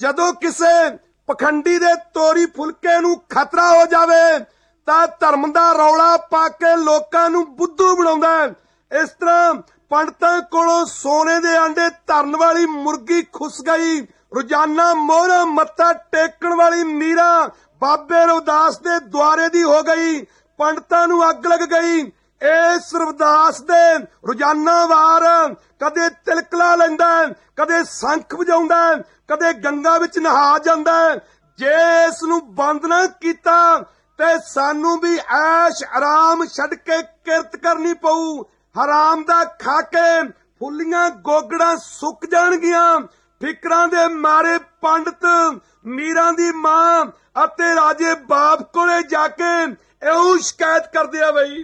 ਜਦੋਂ ਕਿਸੇ ਪਖੰਡੀ ਦੇ ਤੋਰੀ ਫੁਲਕੇ ਨੂੰ ਖਤਰਾ ਹੋ ਜਾਵੇ ਤਾਂ ਧਰਮ ਦਾ ਰੌਲਾ ਪਾ ਕੇ ਲੋਕਾਂ ਨੂੰ ਬੁੱਧੂ ਬਣਾਉਂਦਾ ਹੈ। ਇਸ ਤਰ੍ਹਾਂ ਪੰਡਤਾਂ ਕੋਲੋਂ ਸੋਨੇ ਦੇ ਆਂਡੇ ਧਰਨ ਵਾਲੀ ਮੁਰਗੀ ਖੁੱਸ ਗਈ। ਰੋਜ਼ਾਨਾ ਮੋਹਰਾਂ ਮੱਥਾ ਟੇਕਣ ਵਾਲੀ ਮੀਰਾ ਬਾਬੇ ਰਵਿਦਾਸ ਦੇ ਦੁਆਰੇ ਦੀ ਹੋ ਗਈ। ਪੰਡਤਾਂ ਨੂੰ ਅੱਗ ਲੱਗ ਗਈ। ਇਸ ਰਵਿਦਾਸ ਦੇ ਰੋਜ਼ਾਨਾ ਵਾਰ ਕਦੇ ਤਿਲਕਲਾ ਲੈਂਦਾ, ਕਦੇ ਸ਼ੰਖ ਵਜਾਉਂਦਾ, ਕਦੇ ਗੰਗਾ ਵਿੱਚ ਨਹਾ ਜਾਂਦਾ। ਜੇ ਇਸ ਨੂੰ ਬੰਦ ਨਾ ਕੀਤਾ ਤੇ ਸਾਨੂੰ ਵੀ ਐਸ਼ ਆਰਾਮ ਛੱਡ ਕੇ ਕਿਰਤ ਕਰਨੀ ਪਊ। ਹਰਾਮ ਦਾ ਖਾ ਕੇ ਫੁੱਲੀਆਂ ਗੋਗੜਾਂ ਸੁੱਕ ਜਾਣਗੀਆਂ। ਫਿਕਰਾਂ ਦੇ ਮਾਰੇ ਪੰਡਤ ਮੀਰਾਂ ਦੀ ਮਾਂ ਅਤੇ ਰਾਜੇ ਬਾਪ ਕੋਲੇ ਜਾ ਕੇ ਇਹੋ ਸ਼ਿਕਾਇਤ ਕਰਦੇ ਆ ਬਈ।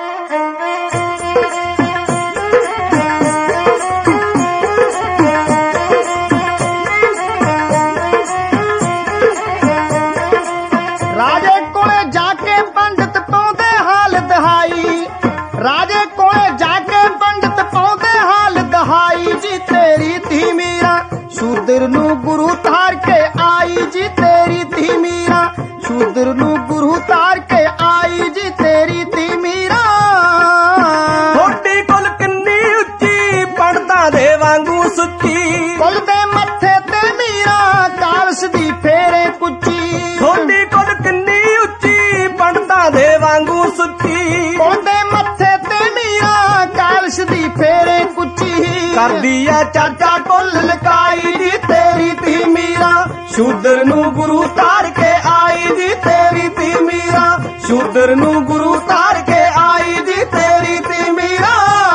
ਰਾਜੇ ਕੋਲੇ ਜਾ ਕੇ ਪੰਡਤ ਪਾਉਂਦੇ ਹਾਲ ਦਹਾਈ। ਰਾਜੇ ਕੋਲੇ ਜਾ ਕੇ ਪੰਡਤ ਪਾਉਂਦੇ ਹਾਲ ਦਹਾਈ। ਜੀ ਤੇਰੀ ਧੀ ਮੀਰਾ ਸ਼ੂਦਰ ਨੂੰ ਗੁਰੂ ਧਾਰ ਕੇ ਆਈ। ਜੀ ਤੇਰੀ ਧੀ ਮੀਰਾ ਸ਼ੂਦਰ ਨੂੰ ਗੁਰੂ ਧਾਰ ਕੇ ਆਈ। ਜੀ ਤੇਰੀ ਧੀ ਮੀਰਾ ਥੋੜੀ ਕੁਲ ਕਿੰਨੀ ਉੱਚੀ ਪੰਡਤਾਂ ਦੇ ਵਾਂਗੂ ਸੁੱਚੀ। ਕੁਲ ਦੇ ਮੱਥੇ ਤੇ ਮੀਰਾ ਕਾਲਸ ਦੀ ਫੇਰੇ ਕੁੱਚੀ। ਥੋੜੀ ਕੁਲ ਕਿੰਨੀ ਉੱਚੀ ਪੰਡਤਾਂ ਦੇ ਵਾਂਗੂ ਸੁੱਚੀ। ਕੁਲ ਦੇ ਮੱਥੇ ਤੇ ਮੀਰਾ ਕਾਲਸ ਦੀ ਫੇਰੇ ਕੁੱਚੀ। ਕਰਦੀ ਐ ਚਾਚਾ ਕੁੱਲ ਲਕਾਈ। ਜੀ ਤੇਰੀ ਧੀ ਮੀਰਾ ਸ਼ੂਦਰ ਨੂੰ ਗੁਰੂ ਧਾਰ ਕੇ ਆਈ। ਜੀ ਤੇਰੀ ਧੀ ਮੀਰਾ ਸ਼ੂਦਰ ਨੂੰ ਗੁਰੂ ਧਾਰ ਕੇ ਆਈ। ਜੀ ਤੇਰੀ ਧੀ ਮੀਰਾ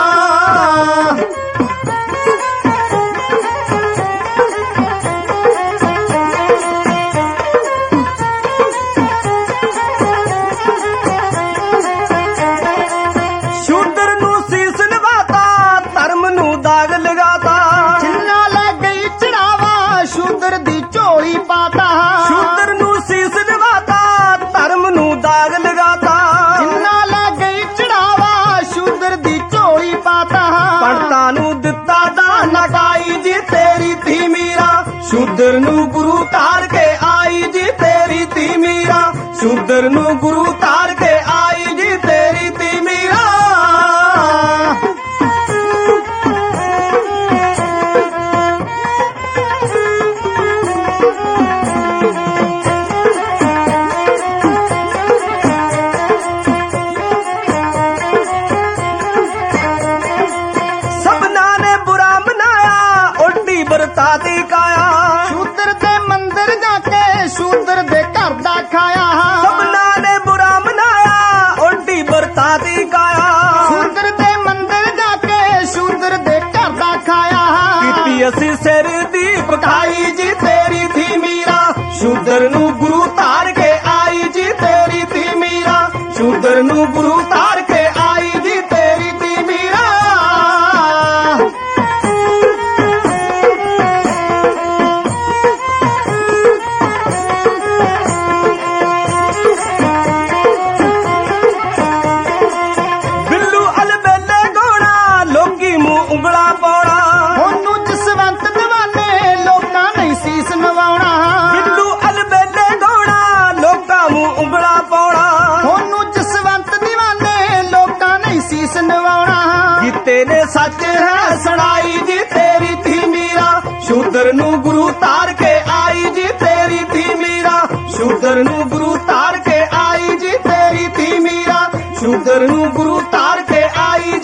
ਸ਼ੂਦਰ ਨੂੰ ਸੀਸ ਨਵਾਤਾ, ਧਰਮ ਨੂੰ ਦਾਗ ਲਗਾਤਾ। ਜਿੰਨਾ ਲੈ ਗਈ ਚੜਾਵਾ ਸ਼ੂਦਰ ਦੀ ਝੋਲੀ ਪਾਤਾ। ਸ਼ੂਦਰ ਨੂੰ ਸੀਸ ਨਵਾਤਾ, ਧਰਮ ਨੂੰ ਦਾਗ ਲਗਾਤਾ। ਜਿੰਨਾ ਲੈ ਗਈ ਚੜਾਵਾ ਸ਼ੂਦਰ ਦੀ ਝੋਲੀ ਪਾਤਾ। ਪੰਡਤਾਂ ਨੂੰ ਦਿੱਤਾ ਦਾ ਨਕਾਈ। ਜੀ ਤੇਰੀ ਧੀ ਮੀਰਾ ਸ਼ੂਦਰ ਨੂੰ ਗੁਰੂ ਧਾਰ ਕੇ ਆਈ। ਜੀ ਤੇਰੀ ਧੀ ਮੀਰਾ ਸ਼ੂਦਰ ਨੂੰ ਗੁਰੂ ਧਾਰ ਕੇ ਆਈ। ਜੀ ਤੇਰੀ ਧੀ ਮੀਰਾ ਸਭਨਾਂ ਨੇ ਬੁਰਾ ਮਨਾਇਆ, ਉਲਟੀ ਵਰਤਾਤੀ ਕਾਇਆ। ਸ਼ੂਦਰ ਦੇ ਮੰਦਰ ਜਾ ਕੇ ਸ਼ੂਦਰ ਦੇ ਘਰ ਦਾ ਖਾਇਆ। ਸਭਨਾਂ ਨੇ ਬੁਰਾ ਮਨਾਇਆ, ਉਲਟੀ ਵਰਤਾਤੀ ਕਾਇਆ। ਸ਼ੂਦਰ ਦੇ ਮੰਦਰ ਜਾ ਕੇ ਸ਼ੂਦਰ ਦੇ ਘਰ ਦਾ ਖਾਇਆ। ਕੀਤੀ ਅਸੀਂ ਸਿਰ ਦੀ ਪਕਾਈ। ਜੀ ਤੇਰੀ ਧੀ ਮੀਰਾ ਸ਼ੂਦਰ ਨੂੰ ਗੁਰੂ ਧਾਰ ਕੇ ਆਈ। ਜੀ ਤੇਰੀ ਧੀ ਮੀਰਾ ਸ਼ੂਦਰ ਨੂੰ ਗੁਰੂ ਧਾਰ ਕੇ ਆਈ। ਜੀ ਤੇਰੀ ਧੀ ਮੀਰਾ ਬਿੱਲੂ ਅਲਬੇਲੇ ਗੋਣਾ, ਲੋਕੀ ਮੂੰਹ ਉਂਗਲਾ ਪਾਉਣਾ। ਉਹਨੂੰ ਜਸਵੰਤ ਦੀਵਾਨੇ ਲੋਕਾਂ ਨਹੀਂ ਸੀਸ ਨਵਾਉਣਾ। ਬਿੱਲੂ ਅਲਬੇਲੇ ਗੋਣਾ, ਲੋਕਾਂ ਮੂੰਹ ਉਂਗਲਾ ਪਾਉਣਾ। ਉਹਨੂੰ ਜਸਵੰਤ ਦੀਵਾਨੇ ਲੋਕਾਂ ਨਹੀਂ ਸੀਸ ਨਵਾਉਣਾ। ਗੀਤੇ ਨੇ ਸੱਚ ਹੈ ਸੁਣਾਈ। ਜੀ ਤੇਰੀ ਧੀ ਮੀਰਾ ਸ਼ੂਦਰ ਨੂੰ ਗੁਰੂ ਧਾਰ ਕੇ ਆਈ। ਜੀ ਤੇਰੀ ਧੀ ਮੀਰਾ ਸ਼ੂਦਰ ਨੂੰ ਗੁਰੂ ਧਾਰ ਕੇ ਆਈ। ਜੀ ਤੇਰੀ ਧੀ ਮੀਰਾ ਸ਼ੂਦਰ ਨੂੰ ਗੁਰੂ ਧਾਰ ਕੇ ਆਈ।